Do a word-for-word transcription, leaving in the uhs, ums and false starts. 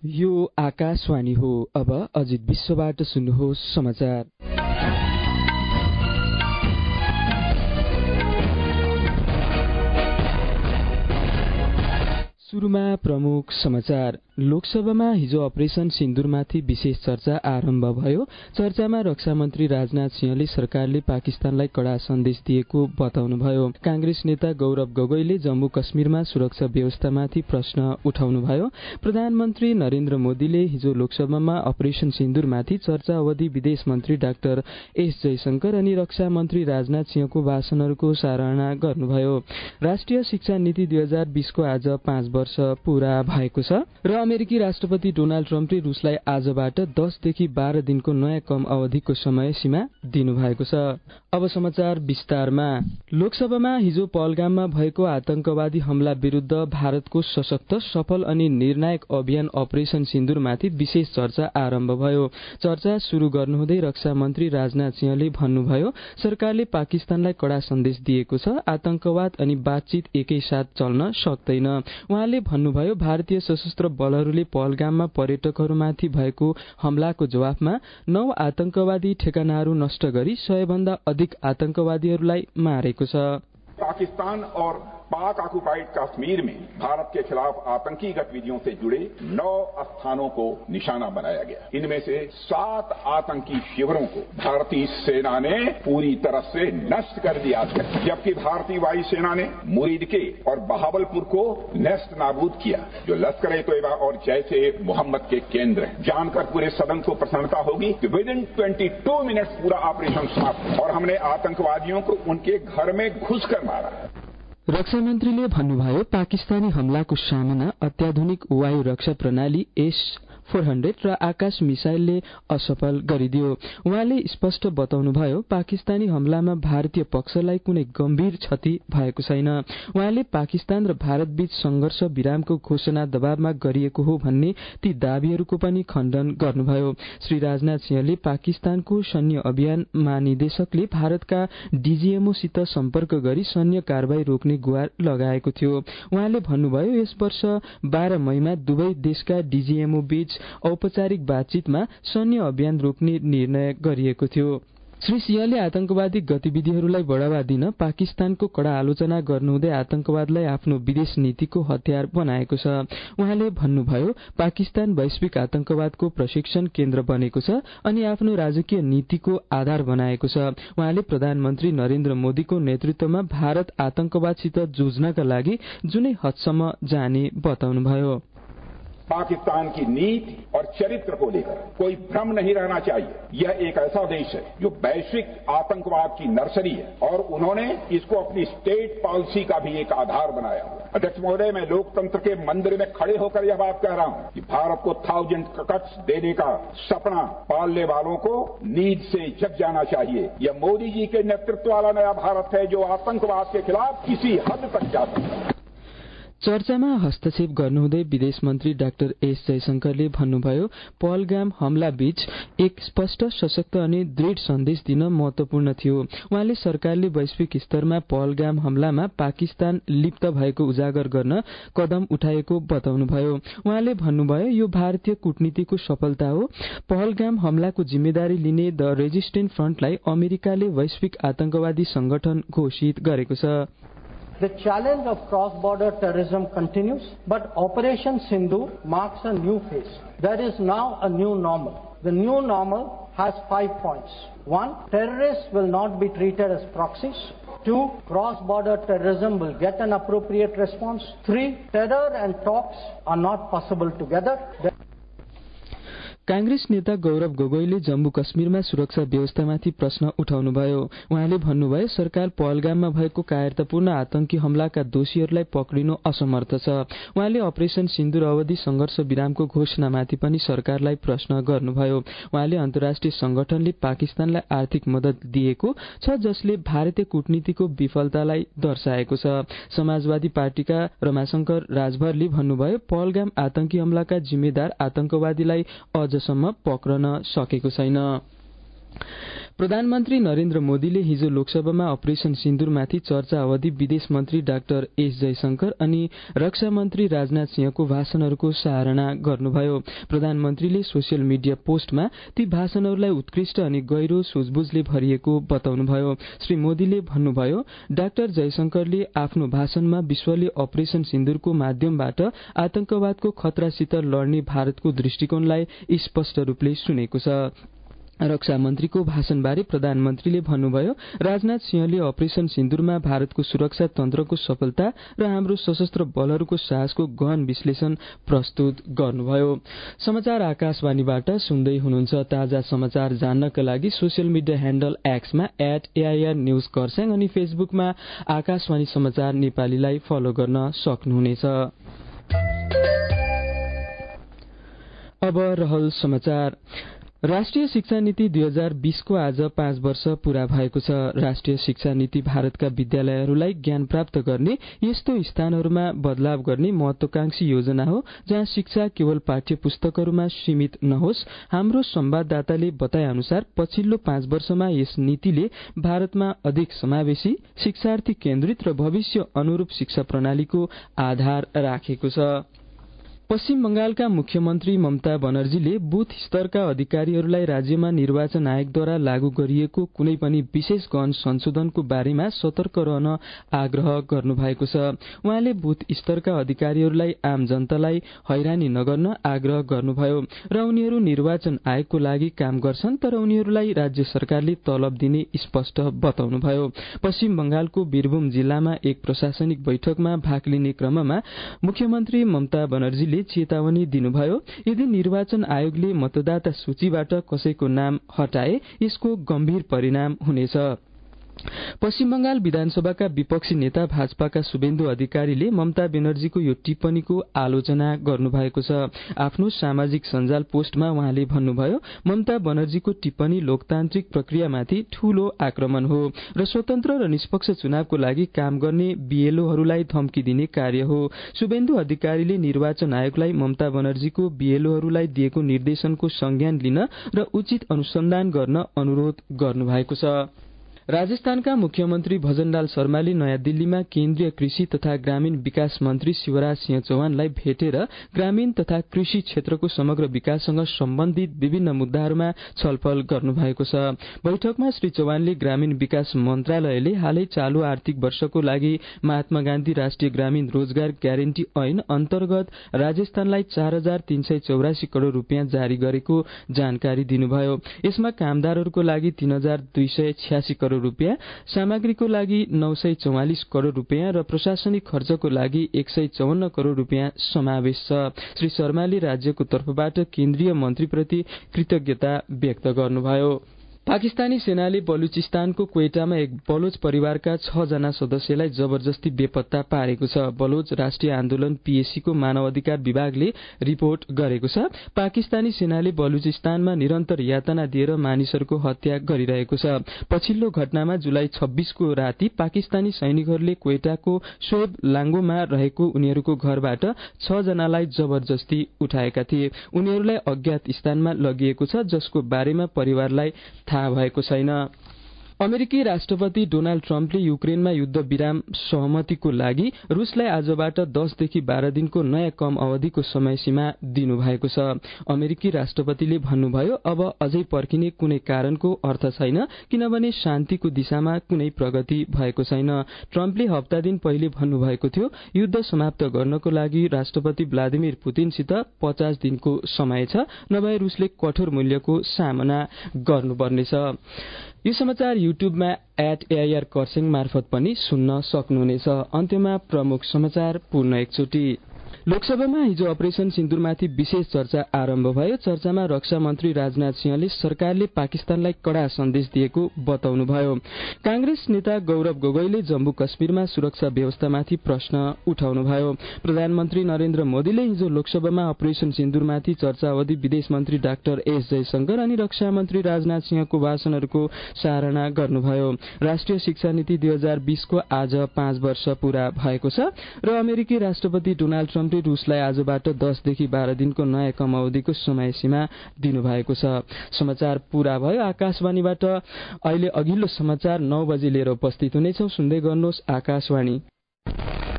यो आकाशवाणी हो। अब अजित विश्वबाट सुन्नुहोस् समाचार। सुरुमा प्रमुख समाचार। लोकसभामा हिजो अपरेशन सिन्दूरमाथि विशेष चर्चा आरम्भ भयो। चर्चामा रक्षा मन्त्री राजनाथ सिंहले सरकारले पाकिस्तानलाई कड़ा सन्देश दिएको बताउनुभयो। कांग्रेस नेता गौरव गोगोईले जम्मू कश्मीरमा सुरक्षा व्यवस्थामाथि प्रश्न उठाउनुभयो। प्रधानमन्त्री नरेन्द्र मोदीले हिजो लोकसभामा अपरेशन सिन्दूरमाथि चर्चा अवधि विदेश मन्त्री डाक्टर एस जयशंकर अनि रक्षा मन्त्री राजनाथ सिंहको भाषणहरूको सराहना गर्नुभयो। राष्ट्रिय शिक्षा नीति दुई हजार बीसको आज पाँच वर्ष पूरा भएको छ र अमेरिकी राष्ट्रपति डोनाल्ड ट्रम्पले रुसलाई आजबाट दसदेखि बाह्र दिनको नयाँ कम अवधिको समय सीमा दिनुभएको छ। अब समाचार विस्तारमा। लोकसभामा हिजो पहलगाममा भएको आतंकवादी हमला विरूद्ध भारतको सशक्त, सफल अनि निर्णायक अभियान अपरेशन सिन्दूरमाथि विशेष चर्चा आरम्भ भयो। चर्चा शुरू गर्नुहुँदै रक्षा मन्त्री राजनाथ सिंहले भन्नुभयो, सरकारले पाकिस्तानलाई कड़ा सन्देश दिएको छ, आतंकवाद अनि बातचित एकैसाथ चल्न सक्दैन। उहाँले भन्नुभयो, भारतीय सशस्त्र बलहरूले पहलगाममा पर्यटकहरूमाथि भएको हमलाको जवाफमा नौ आतंकवादी ठेगानाहरू नष्ट गरी सय भन्दा अधिक आतंकवादीहरूलाई मारेको छ। पाकिस्तान और पाक ऑक्युपाइड कश्मीर में भारत के खिलाफ आतंकी गतिविधियों से जुड़े नौ स्थानों को निशाना बनाया गया। इनमें से सात आतंकी शिविरों को भारतीय सेना ने पूरी तरह से नष्ट कर दिया था, जबकि भारतीय वायुसेना ने मुरीद के और बहावलपुर को नष्ट नाबूद किया, जो लश्कर ए तोयबा और जैशे मोहम्मद के केंद्र हैं। जानकर पूरे सदन को प्रसन्नता होगी कि with in twenty two minutes पूरा ऑपरेशन समाप्त और हमने आतंकवादियों को उनके घर में घुसकर मारा। रक्षा मन्त्रीले भन्नुभयो, पाकिस्तानी हमलाको सामना अत्याधुनिक वायु रक्षा प्रणाली एस फोर हन्ड्रेड र आकाश मिसाइलले असफल गरिदियो। उहाँले स्पष्ट बताउनुभयो, पाकिस्तानी हमलामा भारतीय पक्षलाई कुनै गम्भीर क्षति भएको छैन। उहाँले पाकिस्तान र भारत बीच संघर्ष विरामको घोषणा दबावमा गरिएको हो भन्ने ती दावीहरूको पनि खण्डन गर्नुभयो। श्री राजनाथ सिंहले पाकिस्तानको सैन्य अभियान महानिदेशकले भारतका डीजीएमओसित सम्पर्क गरी सैन्य कारवाही रोक्ने गुहार लगाएको थियो। उहाँले भन्नुभयो, यस वर्ष बाह्र मईमा दुवै देशका डीजीएमओ बीच औपचारिक बातचितमा सैन्य अभियान रोक्ने निर्णय गरिएको थियो। श्री सिंहले आतंकवादी गतिविधिहरूलाई बढ़ावा दिन पाकिस्तानको कड़ा आलोचना गर्नुहुँदै आतंकवादलाई आफ्नो विदेश नीतिको हतियार बनाएको छ। उहाँले भन्नुभयो, पाकिस्तान वैश्विक आतंकवादको प्रशिक्षण केन्द्र बनेको छ अनि आफ्नो राजकीय नीतिको आधार बनाएको छ। उहाँले प्रधानमन्त्री नरेन्द्र मोदीको नेतृत्वमा भारत आतंकवादसित जुझ्नका लागि जुनै हदसम्म जाने बताउनुभयो। पाकिस्तान की नीति और चरित्र को लेकर कोई भ्रम नहीं रहना चाहिए। यह एक ऐसा देश है जो वैश्विक आतंकवाद की नर्सरी है और उन्होंने इसको अपनी स्टेट पॉलिसी का भी एक आधार बनाया हुआ। अध्यक्ष महोदय, मैं लोकतंत्र के मंदिर में खड़े होकर यह बात कह रहा हूं कि भारत को थाउजेंड कट्स देने का सपना पालने वालों को नींद से जग जाना चाहिए। यह मोदी जी के नेतृत्व वाला नया भारत है जो आतंकवाद के खिलाफ किसी हद तक जा सकता है। चर्चामा हस्तक्षेप गर्नुहुँदै विदेश मन्त्री डाक्टर एस जयशंकरले भन्नुभयो, पहलगाम हमला बीच एक स्पष्ट, सशक्त अनि दृढ़ सन्देश दिन महत्वपूर्ण थियो। उहाँले सरकारले वैश्विक स्तरमा पहलगाम हमलामा पाकिस्तान लिप्त भएको उजागर गर्न कदम उठाएको बताउनुभयो। उहाँले भन्नुभयो, यो भारतीय कूटनीतिको सफलता हो। पहलगाम हमलाको जिम्मेदारी लिने द रेजिस्टेन्ट फ्रन्टलाई अमेरिकाले वैश्विक आतंकवादी संगठन घोषित गरेको छ। The challenge of cross-border terrorism continues, but Operation Sindoor marks a new phase. There is now a new normal. The new normal has five points. One, terrorists will not be treated as proxies. Two, cross-border terrorism will get an appropriate response. Three, terror and talks are not possible together. Congress नेता गौरव गोगोईले जम्मू कश्मीरमा सुरक्षा व्यवस्थामाथि प्रश्न उठाउनुभयो। उहाँले भन्नुभयो, सरकार पहलगाममा भएको कायरतापूर्ण आतंकी हमलाका दोषीहरूलाई पक्रिनु असमर्थ छ। उहाँले अपरेशन सिन्दूर अवधि संघर्ष विरामको घोषणामाथि पनि सरकारलाई प्रश्न गर्नुभयो। उहाँले अन्तर्राष्ट्रिय संगठनले पाकिस्तानलाई आर्थिक मदत दिएको छ, जसले भारतीय कूटनीतिको विफलतालाई दर्शाएको छ। समाजवादी पार्टीका रमाशंकर राजभरले भन्नुभयो, पहलगाम आतंकी हमलाका जिम्मेदार आतंकवादीलाई अझ सम्म पक्रन सकेको छैन। प्रधानमन्त्री नरेन्द्र मोदीले हिजो लोकसभामा अपरेशन सिन्दूरमाथि चर्चा अवधि विदेश मन्त्री डाक्टर एस जयशंकर अनि रक्षा मन्त्री राजनाथ सिंहको भाषणहरूको सराहना गर्नुभयो। प्रधानमन्त्रीले सोसियल मिडिया पोस्टमा ती भाषणहरूलाई उत्कृष्ट अनि गहिरो सूझबुझले भरिएको बताउनुभयो। श्री मोदीले भन्नुभयो, डाक्टर जयशंकरले आफ्नो भाषणमा विश्वले अपरेशन सिन्दूरको माध्यमबाट आतंकवादको खतरासित लड्ने भारतको दृष्टिकोणलाई स्पष्ट रूपले सुनेको छ। रक्षा मन्त्रीको भाषणबारे प्रधानमन्त्रीले भन्नुभयो, राजनाथ सिंहले अपरेशन सिन्दूरमा भारतको सुरक्षा तन्त्रको सफलता र हाम्रो सशस्त्र बलहरूको साहसको गहन विश्लेषण प्रस्तुत गर्नुभयो। समाचार आकाशवाणीबाट सुन्दै हुनुहुन्छ। ताजा समाचार जान्नका लागि सोसियल मिडिया ह्यान्डल एक्समा एट एआईआर न्यूज खरसाङ अनि फेसबुकमा आकाशवाणी समाचार नेपालीलाई फलो गर्न सक्नुहुनेछ। अब रहल समाचार। राष्ट्रिय शिक्षा नीति दुई हजार बीसको आज पाँच वर्ष पूरा भएको छ। राष्ट्रिय शिक्षा नीति भारतका विद्यालयहरूलाई ज्ञान प्राप्त गर्ने यस्तो स्थानहरूमा बदलाव गर्ने महत्वाकांक्षी योजना हो जहाँ शिक्षा केवल पाठ्य पुस्तकहरूमा सीमित नहोस्। हाम्रो संवाददाताले बताए अनुसार पछिल्लो पाँच वर्षमा यस नीतिले भारतमा अधिक समावेशी, शिक्षार्थी केन्द्रित र भविष्य अनुरूप शिक्षा प्रणालीको आधार राखेको छ। पश्चिम बंगालका मुख्यमन्त्री ममता बनर्जीले बूथ स्तरका अधिकारीहरूलाई राज्यमा निर्वाचन आयोगद्वारा लागू गरिएको कुनै पनि विशेष गहन संशोधनको बारेमा सतर्क रहन आग्रह गर्नुभएको छ। उहाँले बूथ स्तरका अधिकारीहरूलाई आम जनतालाई हैरानी नगर्न आग्रह गर्नुभयो र उनीहरू निर्वाचन आयोगको लागि काम गर्छन् तर उनीहरूलाई राज्य सरकारले तलब दिने स्पष्ट बताउनुभयो। पश्चिम बंगालको वीरभूम जिल्लामा एक प्रशासनिक बैठकमा भाग लिने क्रममा मुख्यमन्त्री ममता बनर्जीले चेतावनी दिनुभयो, यदि निर्वाचन आयोगले मतदाता सूचीबाट कसैको नाम हटाए यसको गम्भीर परिणाम हुनेछ। पश्चिम बंगाल विधानसभाका विपक्षी नेता भाजपाका शुभेन्दु अधिकारीले ममता ब्यानर्जीको यो टिप्पणीको आलोचना गर्नुभएको छ। आफ्नो सामाजिक सञ्जाल पोस्टमा उहाँले भन्नुभयो, ममता ब्यानर्जीको टिप्पणी लोकतान्त्रिक प्रक्रियामाथि ठूलो आक्रमण हो र स्वतन्त्र र निष्पक्ष चुनावको लागि काम गर्ने बीएलओहरूलाई धम्की दिने कार्य हो। शुभेन्दु अधिकारीले निर्वाचन आयोगलाई ममता ब्यानर्जीको बीएलओहरूलाई दिएको निर्देशनको संज्ञान लिन र उचित अनुसन्धान गर्न अनुरोध गर्नुभएको छ। राजस्थानका मुख्यमन्त्री भजनलाल शर्माले नयाँ दिल्लीमा केन्द्रीय कृषि तथा ग्रामीण विकास मन्त्री शिवराज सिंह चौहानलाई भेटेर ग्रामीण तथा कृषि क्षेत्रको समग्र विकाससँग सम्बन्धित विभिन्न मुद्दाहरूमा छलफल गर्नुभएको छ। बैठकमा श्री चौहानले ग्रामीण विकास मन्त्रालयले हालै चालू आर्थिक वर्षको लागि महात्मा गान्धी राष्ट्रिय ग्रामीण रोजगार ग्यारेन्टी ऐन अन्तर्गत राजस्थानलाई चार हजार तीन सय चौरासी करोड़ रूपियाँ जारी गरेको जानकारी दिनुभयो। यसमा कामदारहरूको लागि तीन हजार दुई सय छ्यासी करोड़ रूपियाँ, सामग्रीको लागि नौ सय चौवालिस करोड़ रूपियाँ र प्रशासनिक खर्चको लागि एक सय चौवन्न करोड़ रूपियाँ समावेश छ। श्री शर्माले राज्यको तर्फबाट केन्द्रीय मन्त्रीप्रति कृतज्ञता व्यक्त गर्नुभयो। पाकिस्तानी सेनाले बलुचिस्तानको क्वेटामा एक बलोच परिवारका छ जना सदस्यलाई जबरजस्ती बेपत्ता पारेको छ। बलोच राष्ट्रिय आन्दोलन पीएसीको मानव अधिकार विभागले रिपोर्ट गरेको छ। पाकिस्तानी सेनाले बलुचिस्तानमा निरन्तर यातना दिएर मानिसहरूको हत्या गरिरहेको छ। पछिल्लो घटनामा जुलाई छब्बीसको राति पाकिस्तानी सैनिकहरूले क्वेटाको शोएब लाङ्गोमा रहेको उनीहरूको घरबाट छ जनालाई जबरजस्ती उठाएका थिए। उनीहरूलाई अज्ञात स्थानमा लगिएको छ जसको बारेमा परिवारलाई थाहा भएको छैन। अमेरिकी राष्ट्रपति डोनाल्ड ट्रम्पले युक्रेनमा युद्ध विराम सहमतिको लागि रूसलाई आजबाट दसदेखि बाह्र दिनको नयाँ कम अवधिको समय सीमा दिनुभएको छ। अमेरिकी राष्ट्रपतिले भन्नुभयो, अब अझै पर्खिने कुनै कारणको अर्थ छैन किनभने शान्तिको दिशामा कुनै प्रगति भएको छैन। ट्रम्पले हप्ता दिन पहिले भन्नुभएको थियो, युद्ध समाप्त गर्नको लागि राष्ट्रपति भ्लादिमिर पुतिनसित पचास दिनको समय छ, नभए रूसले कठोर मूल्यको सामना गर्नुपर्नेछ। यो समाचार युट्युबमा एट एआईआर खरसाङ मार्फत पनि सुन्न सक्नुहुनेछ। अन्त्यमा प्रमुख समाचार पुनः एकचोटि। लोकसभामा हिजो अपरेशन सिन्दूरमाथि विशेष चर्चा आरम्भ भयो। चर्चामा रक्षा मन्त्री राजनाथ सिंहले सरकारले पाकिस्तानलाई कड़ा सन्देश दिएको बताउनुभयो। कांग्रेस नेता गौरव गोगोईले जम्मू कश्मीरमा सुरक्षा व्यवस्थामाथि प्रश्न उठाउनुभयो। प्रधानमन्त्री नरेन्द्र मोदीले हिजो लोकसभामा अपरेशन सिन्दूरमाथि चर्चा अवधि विदेश मन्त्री डाक्टर एस जयशंकर अनि रक्षा मन्त्री राजनाथ सिंहको भाषणहरूको सराहना गर्नुभयो। राष्ट्रिय शिक्षा नीति दुई हजार बीसको आज पाँच वर्ष पूरा भएको छ र अमेरिकी राष्ट्रपति डोनाल्ड ट्रम्पले प्रधानमन्त्री रुसलाई आजबाट दसदेखि बाह्र दिनको नयाँ कम अवधिको समय सीमा दिनुभएको छ। समाचार पूरा भयो। आकाशवाणीबाट अहिले अघिल्लो समाचार नौ बजे लिएर उपस्थित हुनेछौँ। सुन्दै गर्नुहोस् आकाशवाणी।